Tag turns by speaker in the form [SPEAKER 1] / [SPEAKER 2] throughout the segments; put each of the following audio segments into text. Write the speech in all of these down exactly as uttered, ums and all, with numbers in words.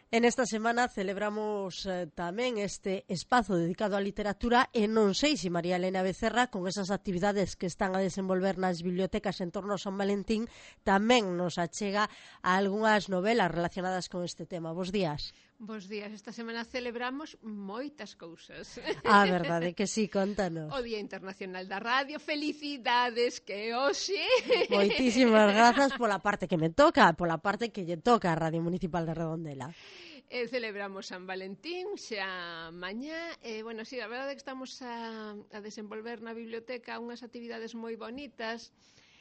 [SPEAKER 1] En esta semana celebramos eh, tamén este espazo dedicado á literatura e non sei se María Elena Becerra, con esas actividades que están a desenvolver nas bibliotecas en torno a San Valentín, tamén nos achega a algunhas novelas relacionadas con este tema. Bos días.
[SPEAKER 2] Bos días, esta semana celebramos moitas cousas.
[SPEAKER 1] A verdade que sí, contanos.
[SPEAKER 2] O Día Internacional da Radio, felicidades que hoxe.
[SPEAKER 1] Moitísimas grazas pola parte que me toca, pola parte que lle toca a Radio Municipal de Redondela.
[SPEAKER 2] E celebramos San Valentín xa mañá. E, bueno, sí, a verdade é que estamos a, a desenvolver na biblioteca unhas actividades moi bonitas.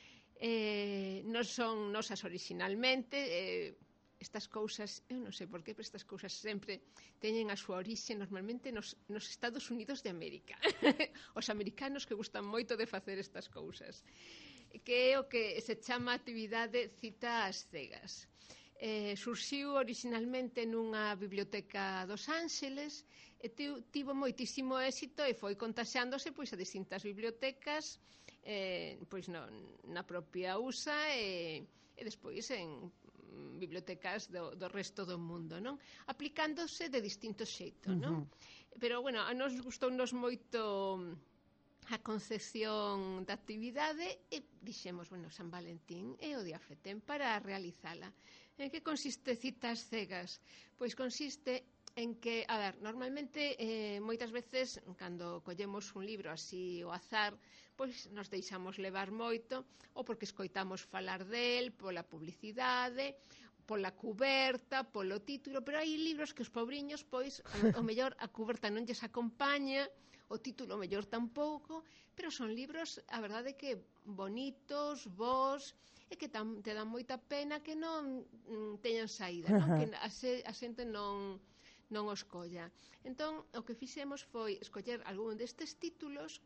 [SPEAKER 2] Eh, non son nosas originalmente, eh, estas cousas, eu non sei por qué, pero estas cousas sempre teñen a súa orixe normalmente nos, nos Estados Unidos de América. Os americanos que gustan moito de facer estas cousas, que é o que se chama actividade cita ás cegas. Eh, surxiu originalmente nunha biblioteca dos Ángeles e tivo moitísimo éxito e foi contaxándose pois a distintas bibliotecas, eh, pois no, na propia U S A e, e despois en bibliotecas do, do resto do mundo, non? Aplicándose de distinto xeito, non? Uh-huh. Pero, bueno, a nos gustounos moito a concepción da actividade e dixemos, bueno, San Valentín é o día fetén para realizala. En que consiste citas cegas? Pois consiste en que, a ver, normalmente eh, moitas veces cando collemos un libro así ao azar, pois nos deixamos levar moito ou porque escoitamos falar del, pola publicidade, pola cuberta, polo título, pero hai libros que os pobriños, pois, o mellor a cuberta non lles acompaña, o título o mellor tampouco, pero son libros, a verdade que bonitos, bons, e que tam, te dan moita pena que non mm, teñan saída, non? Que a, se, a xente non, non os colla. Entón, o que fixemos foi escoller algún destes títulos,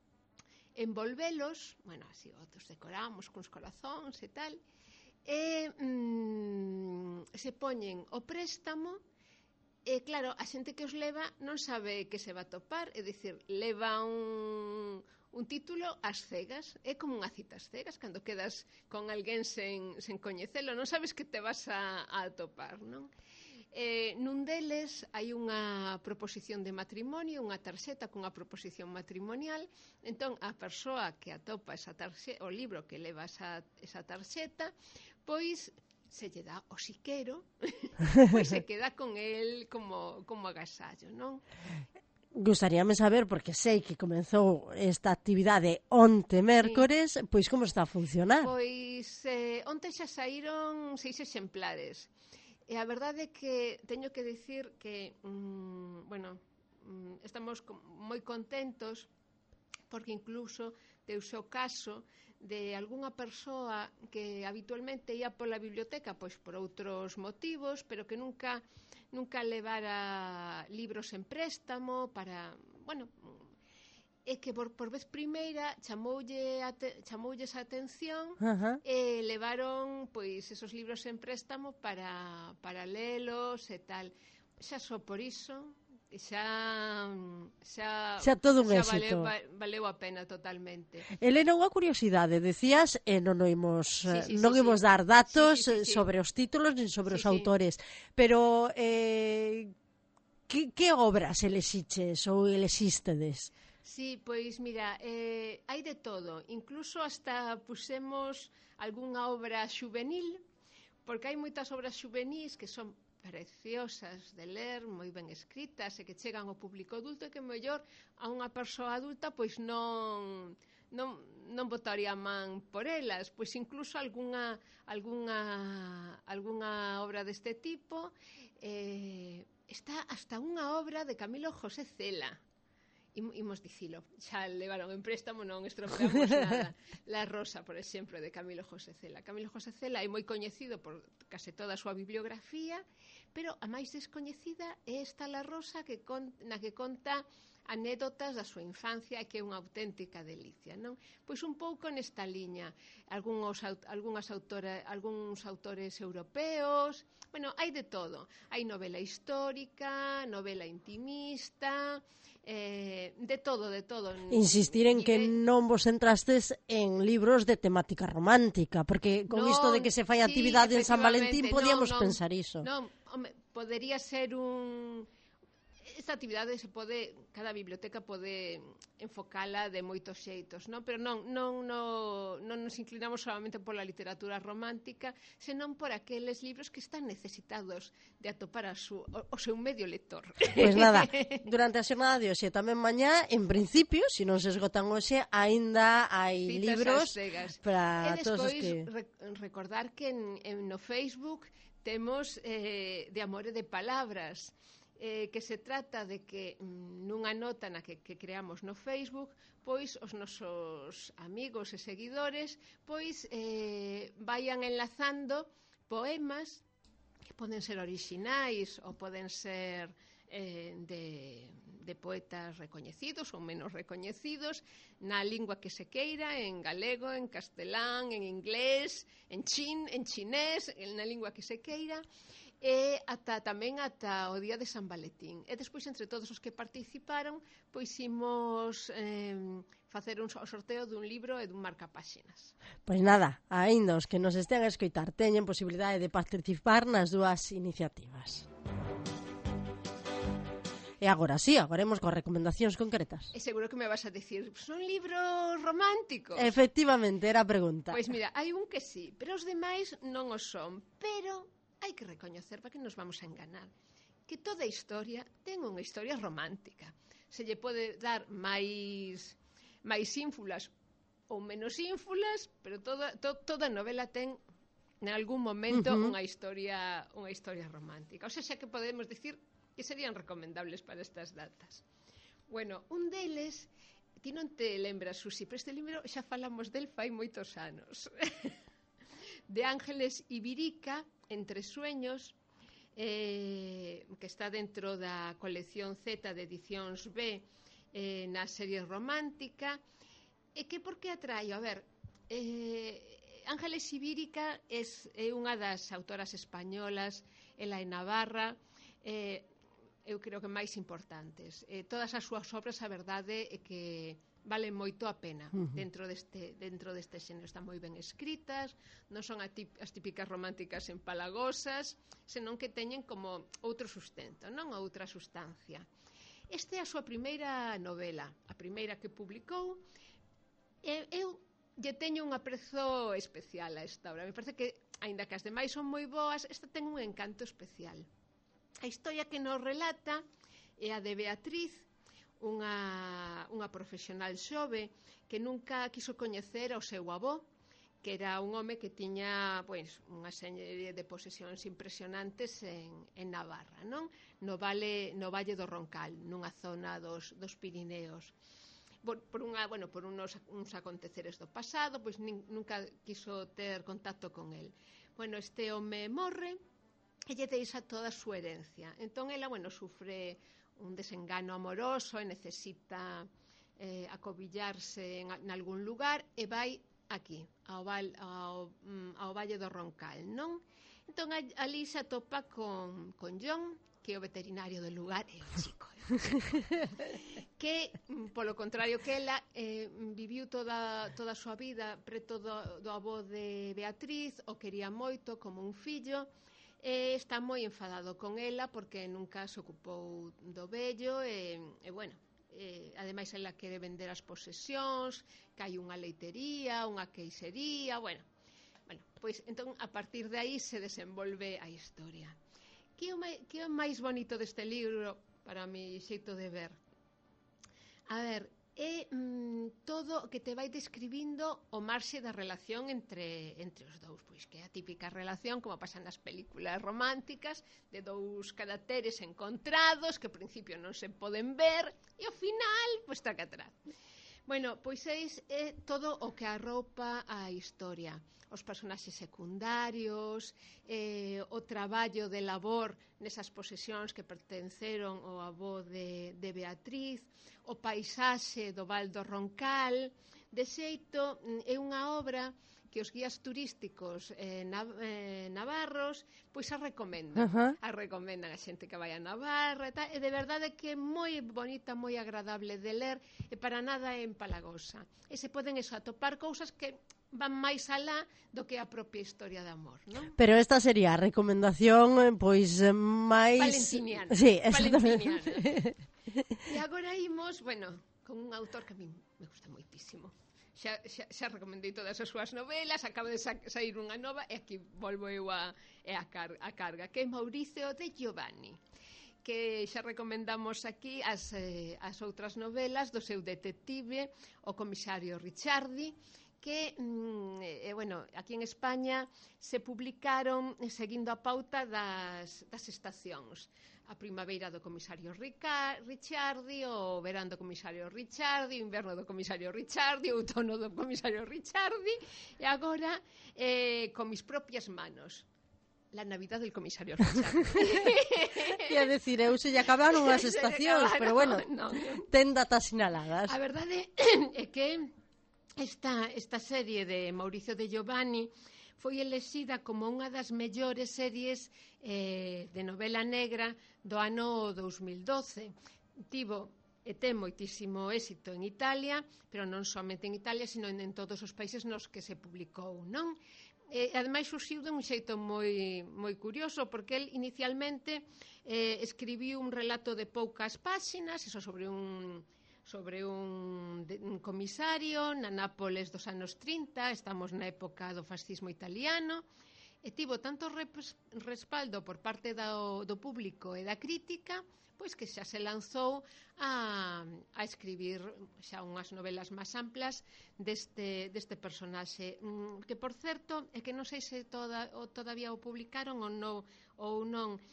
[SPEAKER 2] envolvelos, bueno, así outros decoramos cuns corazóns e tal, e mm, se poñen o préstamo. E claro, a xente que os leva non sabe que se va a topar, é dicir, leva un, un título ás cegas, é como unha cita ás cegas, cando quedas con alguén sen, sen coñecelo, non sabes que te vas a, a topar, non? Eh, nun deles hai unha proposición de matrimonio, unha tarxeta cunha proposición matrimonial, entón a persoa que atopa esa tarxeta, o libro que leva esa, esa tarxeta, pois se lle dá o siquero, pois se queda con el como, como agasallo, non?
[SPEAKER 1] Gustaríame saber, porque sei que comenzou esta actividade onte mércores, sí. Pois como está a funcionar?
[SPEAKER 2] Pois eh, onte xa saíron seis exemplares. E a verdade é que teño que dicir que, mmm, bueno, mmm, estamos moi contentos porque incluso deuse o caso de algunha persoa que habitualmente ia pola biblioteca pois por outros motivos, pero que nunca nunca levara libros en préstamo para, bueno, e que por, por vez primeira chamoulle ate, chamoulles a atención. Uh-huh. E levaron pois esos libros en préstamo para, para lelos e tal. Xa só por iso xa xa,
[SPEAKER 1] xa todo un
[SPEAKER 2] xa
[SPEAKER 1] éxito.
[SPEAKER 2] Valeu, valeu a pena totalmente.
[SPEAKER 1] Elena, unha curiosidade, decías, e non imos sí, sí, non
[SPEAKER 2] sí,
[SPEAKER 1] imos
[SPEAKER 2] sí.
[SPEAKER 1] dar datos
[SPEAKER 2] sí, sí, sí,
[SPEAKER 1] sobre os títulos nin sobre
[SPEAKER 2] sí,
[SPEAKER 1] os autores, sí. Pero eh, que, que obras elexiches ou elexístedes?
[SPEAKER 2] Sí, pois mira, eh, hai de todo, incluso hasta pusemos algunha obra xuvenil, porque hai moitas obras xuvenis que son preciosas de ler, moi ben escritas e que chegan ao público adulto e que mellor a unha persoa adulta pois non non non botaría man por elas, pois incluso algunha algunha algunha obra deste tipo, eh, está hasta unha obra de Camilo José Cela. Imos dicilo, xa levaron en préstamo, non estropeamos nada. La Rosa, por exemplo, de Camilo José Cela. Camilo José Cela é moi coñecido por case toda a súa bibliografía, pero a máis descoñecida é esta La Rosa que con, na que conta anécdotas da súa infancia e que é unha auténtica delicia, non? Pois un pouco nesta liña, algúns, algúnas autora, algúns autores europeos, bueno, hai de todo. Hai novela histórica, novela intimista, eh, de todo, de todo.
[SPEAKER 1] Insistir en que non vos centrastes en libros de temática romántica, porque con
[SPEAKER 2] non,
[SPEAKER 1] isto de que se fai
[SPEAKER 2] sí,
[SPEAKER 1] actividade en San Valentín podíamos
[SPEAKER 2] non,
[SPEAKER 1] pensar iso.
[SPEAKER 2] Non, home, podería ser un... Esta actividade se pode, cada biblioteca pode enfocala de moitos xeitos, non? Pero non, non, non, non nos inclinamos solamente pola literatura romántica, senón por aqueles libros que están necesitados de atopar a su, o, o seu medio lector.
[SPEAKER 1] Pois nada, durante a xornada de hoxe tamén mañá, en principio, se non se esgotan hoxe, aínda hai
[SPEAKER 2] Citas
[SPEAKER 1] libros
[SPEAKER 2] e
[SPEAKER 1] para todos os
[SPEAKER 2] despois,
[SPEAKER 1] que...
[SPEAKER 2] re, recordar que en, en no Facebook temos eh, de Amore de Palabras, eh, que se trata de que mm, nunha nota na que, que creamos no Facebook, pois os nosos amigos e seguidores pois eh, vayan enlazando poemas que poden ser orixinais ou poden ser eh, de, de poetas recoñecidos ou menos recoñecidos na lingua que se queira, en galego, en castelán, en inglés, en chin, en chinés, na lingua que se queira, e ata tamén ata o día de San Valentín. E despois, entre todos os que participaron, pois imos eh, facer un sorteo dun libro e dun marcapáxinas.
[SPEAKER 1] Pois nada, aínda os que nos estean a escoitar teñen posibilidade de participar nas dúas iniciativas. E agora sí, agora imos coas recomendacións concretas.
[SPEAKER 2] E seguro que me vas a dicir, son libros románticos.
[SPEAKER 1] Efectivamente, era a pregunta.
[SPEAKER 2] Pois mira, hai un que sí, pero os demais non o son. Pero hai que recoñecer, para que nos vamos a enganar, que toda historia ten unha historia romántica. Se lle pode dar máis máis ínfulas ou menos ínfulas, pero toda, to, toda novela ten en algún momento uh-huh. unha historia unha historia romántica. O sea, xa que podemos dicir que serían recomendables para estas datas. Bueno, un deles, ti non te lembras, Susi, pero este libro xa falamos del fai moitos anos. De Ángeles Ibirica, Entre sueños, eh, que está dentro da colección Z de edicións B eh, na serie romántica, e que por que atraio? A ver, eh, Ángeles Ibirica é, é unha das autoras españolas, ela é navarra, eh, eu creo que máis importantes. Eh, todas as súas obras, a verdade, é que valen moito a pena uh-huh. dentro deste dentro deste xénero. Están moi ben escritas, non son as típicas románticas empalagosas, senón que teñen como outro sustento, non outra sustancia. Esta é a súa primeira novela, a primeira que publicou, e eu lle teño un aprezo especial a esta obra. Me parece que, aínda que as demais son moi boas, esta ten un encanto especial. A historia que nos relata é a de Beatriz, unha, unha profesional xove que nunca quiso coñecer ao seu avó, que era un home que tiña pois, unha serie de posesións impresionantes en, en Navarra, non? No, vale, no Valle do Roncal, nunha zona dos, dos Pirineos. Por, por, unha, bueno, por unos, uns aconteceres do pasado, pois nin, nunca quiso ter contacto con el. Bueno, este home morre e lle deixa toda a súa herencia. Entón, ela, bueno, sufre un desengano amoroso e necesita eh, acobillarse en, en algún lugar e vai aquí, ao, val, ao, ao Valle do Roncal, non? Entón, ali se atopa con, con John, que é o veterinario del lugar, é o chico, que, polo contrario que ela, eh, viviu toda, toda a súa vida preto do, do avó de Beatriz, o quería moito como un fillo, e está moi enfadado con ela porque nunca se ocupou do vello e, e bueno, e, ademais ela quere vender as posesións, que hai unha leitería, unha queixería, bueno, bueno, pois entón a partir de aí se desenvolve a historia. Que é o máis, que é o máis bonito deste libro para mi xeito de ver? A ver, é mm, todo o que te vai describindo o marxe da relación entre, entre os dous, pois que é a típica relación como pasa nas películas románticas, de dous caracteres encontrados que ao principio non se poden ver e ao final, pois taca atrás. Bueno, pois é, é todo o que arropa a historia, os personaxes secundarios, eh, o traballo de labor nesas posesións que pertenceron ao avó de, de Beatriz, o paisaxe do Val do Roncal. De xeito, é unha obra que os guías turísticos eh, nav eh, navarros pois a recomendan.
[SPEAKER 1] Uh -huh.
[SPEAKER 2] A recomendan a xente que vai a Navarra e tal, e de verdade que é moi bonita, moi agradable de ler e para nada é empalagosa. E se poden eso, atopar cousas que van máis alá do que a propia historia de amor, non?
[SPEAKER 1] Pero esta sería a recomendación pois máis
[SPEAKER 2] valentiniana.
[SPEAKER 1] Sí, exactamente.
[SPEAKER 2] Valentiniana. E agora imos, bueno, con un autor que a mí me gusta moitísimo. Xa, xa, xa recomendei todas as súas novelas, acaba de sa sair unha nova e aquí volvo eu a, a, car a carga, que é Maurizio de Giovanni, que xa recomendamos aquí as, eh, as outras novelas do seu detective, o comisario Ricciardi, que, mm, eh, bueno, aquí en España se publicaron seguindo a pauta das, das estacións. A primavera do comisario Rica, Ricciardi, o verán do comisario Ricciardi, o inverno do comisario Ricciardi, o outono do comisario Ricciardi, e agora, eh, con mis propias manos, la Navidad del comisario Ricciardi.
[SPEAKER 1] Quer decir, eu se lle acabaron as estacións,
[SPEAKER 2] acabaron,
[SPEAKER 1] pero bueno,
[SPEAKER 2] no, no.
[SPEAKER 1] ten datas sinaladas.
[SPEAKER 2] A verdade é que esta, esta serie de Maurizio de Giovanni foi elexida como unha das mellores series eh, de novela negra do ano dous mil doce. Tivo e ten moitísimo éxito en Italia, pero non somente en Italia, sino en, en todos os países nos que se publicou, non? E, ademais, surxiu de un xeito moi, moi curioso, porque el inicialmente eh, escribiu un relato de poucas páxinas, eso sobre un... sobre un, de, un comisario na Nápoles dos anos trinta, estamos na época do fascismo italiano, e tivo tanto res, respaldo por parte do, do público e da crítica, pois que xa se lanzou a, a escribir xa unhas novelas máis amplas deste, deste personaxe, que por certo, é que non sei se toda, o, todavía o publicaron ou non, ou non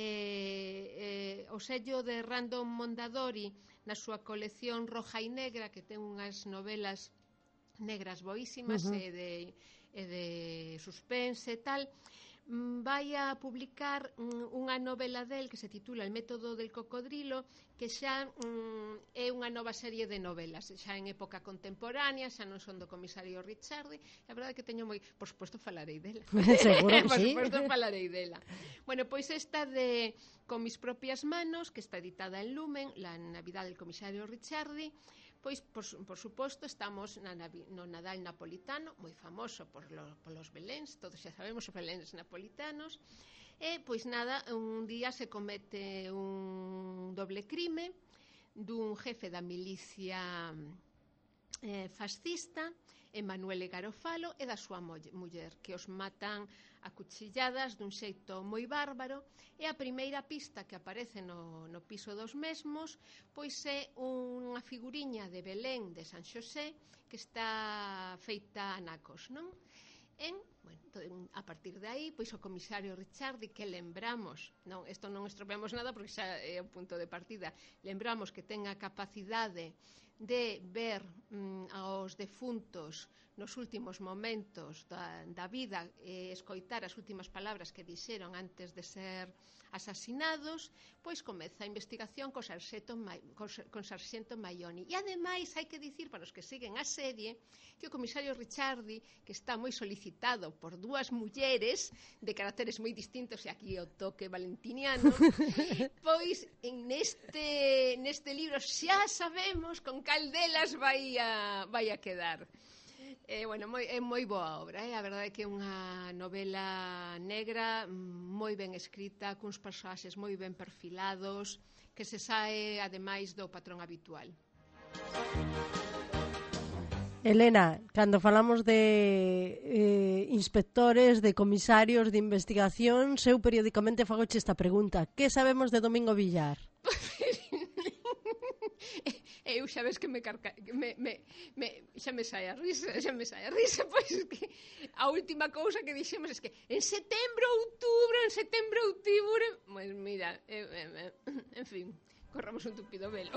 [SPEAKER 2] eh, eh, o sello de Random Mondadori na súa colección Roja e Negra, que ten unhas novelas negras boísimas, uh -huh. e, de, e de suspense e tal, vai a publicar unha novela del que se titula El método del cocodrilo, que xa um, é unha nova serie de novelas, xa en época contemporánea, xa non son do comisario Ricciardi. A verdade é que teño moi... Por suposto falarei dela.
[SPEAKER 1] Seguro que
[SPEAKER 2] Por
[SPEAKER 1] sí.
[SPEAKER 2] suposto falarei dela. Bueno, pois esta de Con mis propias manos, que está editada en Lumen, La Navidad del comisario Ricciardi, pois, por, por suposto, estamos na, no Nadal napolitano, moi famoso por, lo, por los beléns, todos xa sabemos os beléns napolitanos, e, pois nada, un día se comete un doble crime dun jefe da milicia eh, fascista, Emanuele Garofalo, e da súa muller, que os matan a cuchilladas dun xeito moi bárbaro, e a primeira pista que aparece no, no piso dos mesmos pois é unha figuriña de Belén de San Xosé que está feita a nacos, non? En, bueno, a partir de aí, pois o comisario Ricciardi, que lembramos, non, isto non estropeamos nada porque xa é o punto de partida, lembramos que ten a capacidade de ver mm, aos defuntos nos últimos momentos da, da vida e escoitar as últimas palabras que dixeron antes de ser asasinados, pois comeza a investigación co sarxento, con sarxento Maioni. E ademais hai que dicir para os que siguen a serie que o comisario Ricciardi, que está moi solicitado por dúas mulleres de caracteres moi distintos, e aquí o toque valentiniano, pois en neste, neste libro xa sabemos con cal delas vai a, vai a quedar. Eh, bueno, moi, é moi boa obra, eh? A verdade é que é unha novela negra moi ben escrita, cuns personaxes moi ben perfilados, que se sae ademais do patrón habitual.
[SPEAKER 1] Elena, cando falamos de eh, inspectores, de comisarios, de investigación, eu periódicamente fagoche esta pregunta: que sabemos de Domingo Villar?
[SPEAKER 2] Eu xa ves que me, carca, me, me, me xa me sai a risa, xa me sai a risa, pois que a última cousa que dixemos é que en setembro, outubro, en setembro, outubro, pois mira, eh, eh, en fin, corramos un tupido velo.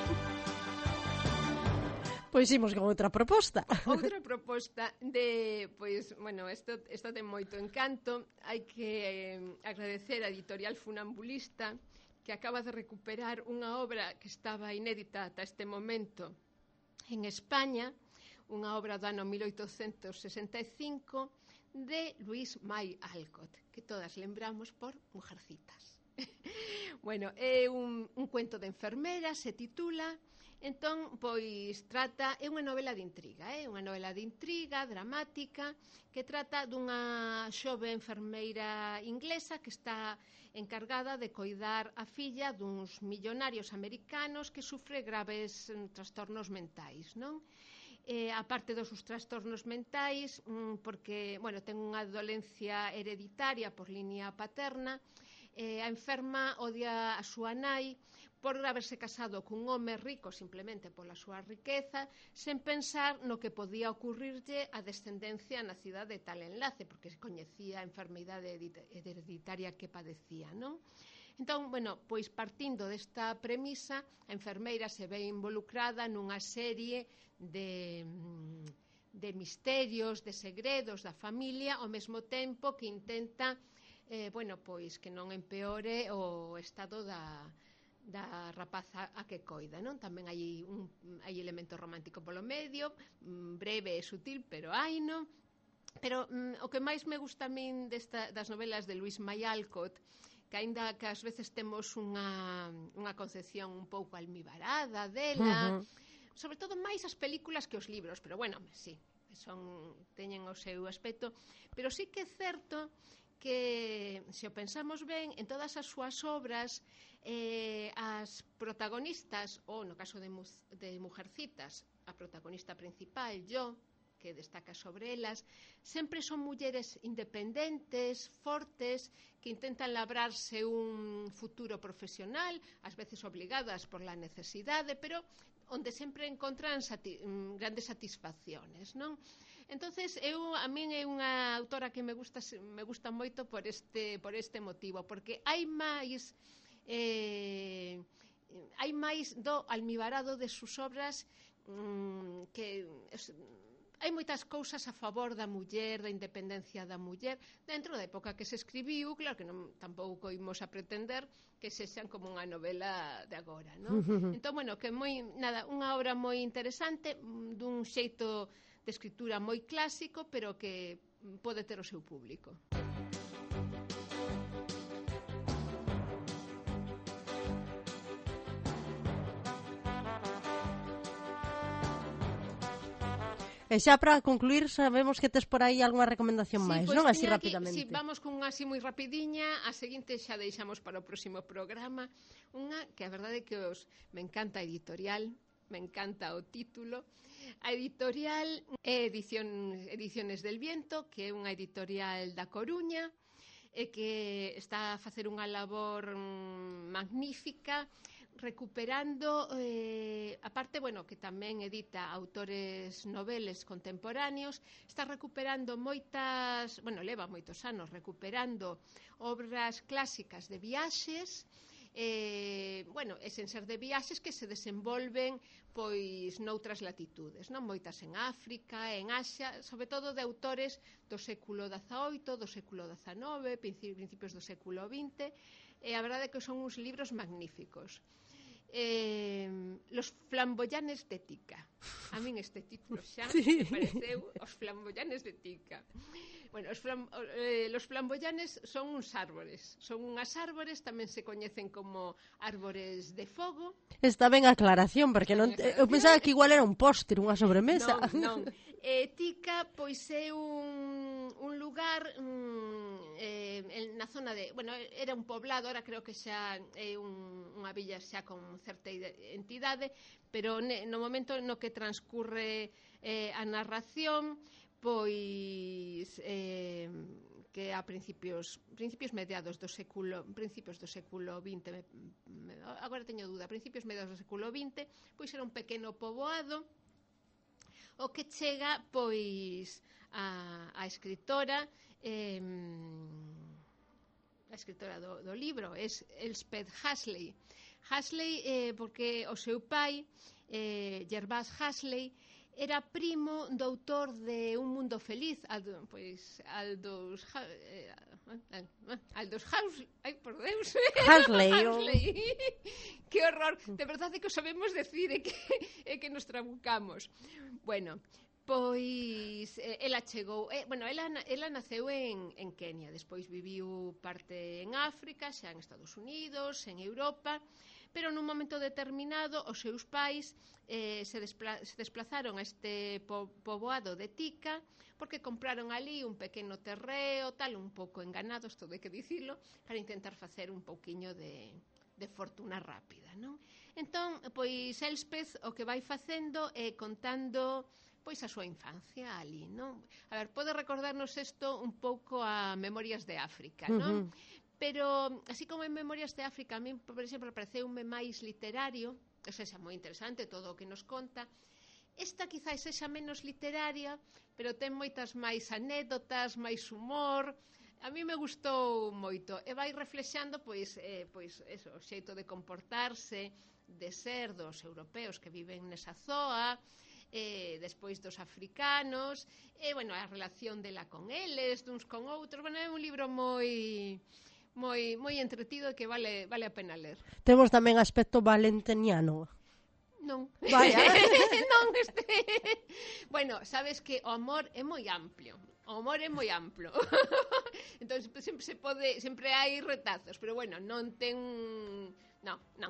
[SPEAKER 1] Pois imos con outra proposta.
[SPEAKER 2] Outra proposta de, pois, bueno, isto, isto ten moito encanto. Hai que eh, agradecer a editorial Funambulista, que acaba de recuperar unha obra que estaba inédita ata este momento en España, unha obra do ano mil oitocentos sesenta e cinco de Louise May Alcott, que todas lembramos por Mujercitas. Bueno, é un, un cuento de enfermera, se titula. Entón, pois, trata, é unha novela de intriga, é eh? unha novela de intriga, dramática, que trata dunha xove enfermeira inglesa que está encargada de coidar a filla duns millonarios americanos que sufre graves mm, trastornos mentais, non? Eh, aparte dos seus trastornos mentais, mm, porque, bueno, ten unha dolencia hereditaria por liña paterna, eh, a enferma odia a súa nai por haberse casado cun home rico simplemente pola súa riqueza, sen pensar no que podía ocurrirlle a descendencia nacida de tal enlace, porque se coñecía a enfermidade hereditaria que padecía, non? Entón, bueno, pois partindo desta premisa, a enfermeira se ve involucrada nunha serie de, de misterios, de segredos da familia, ao mesmo tempo que intenta, eh, bueno, pois que non empeore o estado da da rapaza a que coida, non? Tamén hai un hai elemento romántico polo medio, breve e sutil, pero hai, non? Pero mm, o que máis me gusta a min desta, das novelas de Louise May Alcott, que aínda que ás veces temos unha, unha concepción un pouco almibarada dela, uh-huh. sobre todo máis as películas que os libros, pero bueno, sí, son, teñen o seu aspecto, pero sí que é certo que, se o pensamos ben, en todas as súas obras, eh, as protagonistas, ou no caso de, de Mujercitas, a protagonista principal, Jo, que destaca sobre elas, sempre son mulleres independentes, fortes, que intentan labrarse un futuro profesional, ás veces obligadas por la necesidade, pero onde sempre encontran sati grandes satisfacciones, non? Entonces, eu, a min é unha autora que me gusta, me gusta moito por este, por este motivo, porque hai máis eh, hai máis do almibarado de sus obras, mmm, que es, hai moitas cousas a favor da muller, da independencia da muller, dentro da época que se escribiu. Claro que non, tampouco imos a pretender que sexan como unha novela de agora, non? Entón, bueno, que moi, nada, unha obra moi interesante, dun xeito de escritura moi clásico, pero que pode ter o seu público.
[SPEAKER 1] E xa para concluir, sabemos que tes por aí algunha recomendación
[SPEAKER 2] sí,
[SPEAKER 1] máis,
[SPEAKER 2] pues,
[SPEAKER 1] non? Así
[SPEAKER 2] aquí,
[SPEAKER 1] rapidamente.
[SPEAKER 2] Sí, vamos con unha así moi rapidiña. A seguinte xa deixamos para o próximo programa. Unha que a verdade é que os me encanta a editorial, me encanta o título. A editorial é Edición, Ediciones del Viento, que é unha editorial da Coruña, e que está a facer unha labor mm, magnífica, recuperando, eh, aparte, bueno, que tamén edita autores noveles contemporáneos, está recuperando moitas, bueno, leva moitos anos recuperando obras clásicas de viaxes, eh, bueno, e sen ser de viaxes que se desenvolven pois noutras latitudes, non? Moitas en África, en Asia, sobre todo de autores do século dezaoito, do século dezanove, principios do século vinte, e a verdade é que son uns libros magníficos. Eh, Los flamboyanes de Tica. A min este título xa sí. me pareceu Os flamboyanes de Tica. Bueno, os, flam, eh, los flamboyanes son uns árbores. Son unhas árbores, tamén se coñecen como árbores de fogo.
[SPEAKER 1] Está ben a aclaración, porque non, eu pensaba que igual era un póster, unha sobremesa.
[SPEAKER 2] Non, non. Eh, Tica, pois é un, un lugar mm, eh, na zona de... Bueno, era un poblado, ahora creo que xa é un, unha villa xa con certa entidade, pero ne, no momento no que transcurre eh, a narración, pois eh, que a principios principios mediados do século principios do século vinte, me, me, agora teño dúda, principios mediados do século vinte, pois era un pequeno poboado o que chega pois a, a escritora eh, a escritora do, do libro é Elspeth Huxley. Huxley eh, porque o seu pai eh, Gervase Huxley era primo do autor de Un mundo feliz, Aldo, pois Aldous eh, Aldous Huxley, ai por Deus,
[SPEAKER 1] Huxley.
[SPEAKER 2] Huxley. Que horror, de verdade que o sabemos decir e que, e que nos trabucamos. Bueno, Pois eh, ela chegou, eh, bueno, ela, ela naceu en, en Kenia, despois viviu parte en África, xa en Estados Unidos, en Europa, pero nun momento determinado os seus pais eh, se, despla se desplazaron a este po poboado de Tica porque compraron ali un pequeno terreo, tal, un pouco enganados, todo hai que dicilo, para intentar facer un pouquiño de, de fortuna rápida, non? Entón, pois Elspeth o que vai facendo é contando pois a súa infancia ali, non? A ver, pode recordarnos isto un pouco a Memorias de África, non? Uh -huh. Pero, así como en Memorias de África, a mí, por exemplo, pareceume máis literario, o sea, xa moi interesante todo o que nos conta. Esta quizás sexa menos literaria, pero ten moitas máis anécdotas, máis humor. A mí me gustou moito e vai reflexando pois, eh, pois eso, o xeito de comportarse, de ser dos europeos que viven nesa zoa, eh, despois dos africanos, e, bueno, a relación dela con eles, duns con outros. Bueno, é un libro moi moi moi entretido e que vale vale a pena ler.
[SPEAKER 1] Temos tamén aspecto valentiniano.
[SPEAKER 2] Non.
[SPEAKER 1] Vaya.
[SPEAKER 2] Non, este... Bueno, sabes que o amor é moi amplio. O amor é moi amplo. Entón, sempre se pode, sempre hai retazos, pero bueno, non ten... Non, non.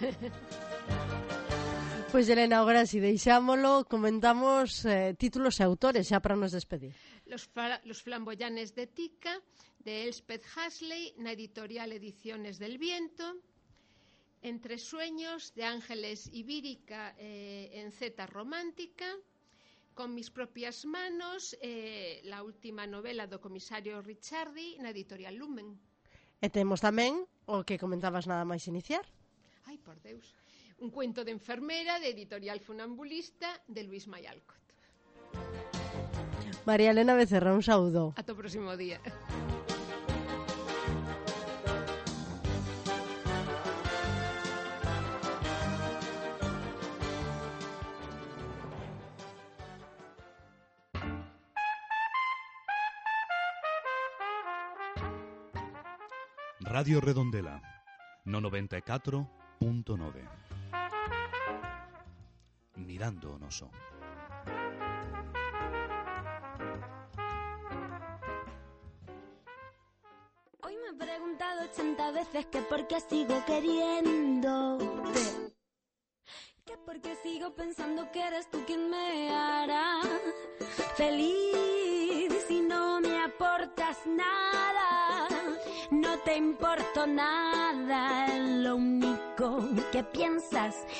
[SPEAKER 1] Pois, Elena, agora si deixámolo, comentamos eh, títulos e autores xa para nos despedir.
[SPEAKER 2] Los, los flamboyanes de Tica, de Elspeth Hasley, na editorial Ediciones del Viento. Entre sueños, de Ángeles Ibírica, eh, en Z romántica. Con mis propias manos, eh, la última novela do comisario Ricciardi, na editorial Lumen.
[SPEAKER 1] E temos tamén o que comentabas nada máis iniciar.
[SPEAKER 2] Ai, por Deus. Un cuento de enfermera, de editorial Funambulista, de Luis Mayalcott.
[SPEAKER 1] María Elena Becerra, un saúdo.
[SPEAKER 2] Ata o próximo día.
[SPEAKER 3] Radio Redondela, no noventa e catro punto nove. Mirando o noso.
[SPEAKER 4] Hoy me he preguntado ochenta veces que por qué sigo queriéndote, que por qué sigo pensando que eres tú quien me hará feliz si no me aportas nada. No te importo nada, lo único que piensas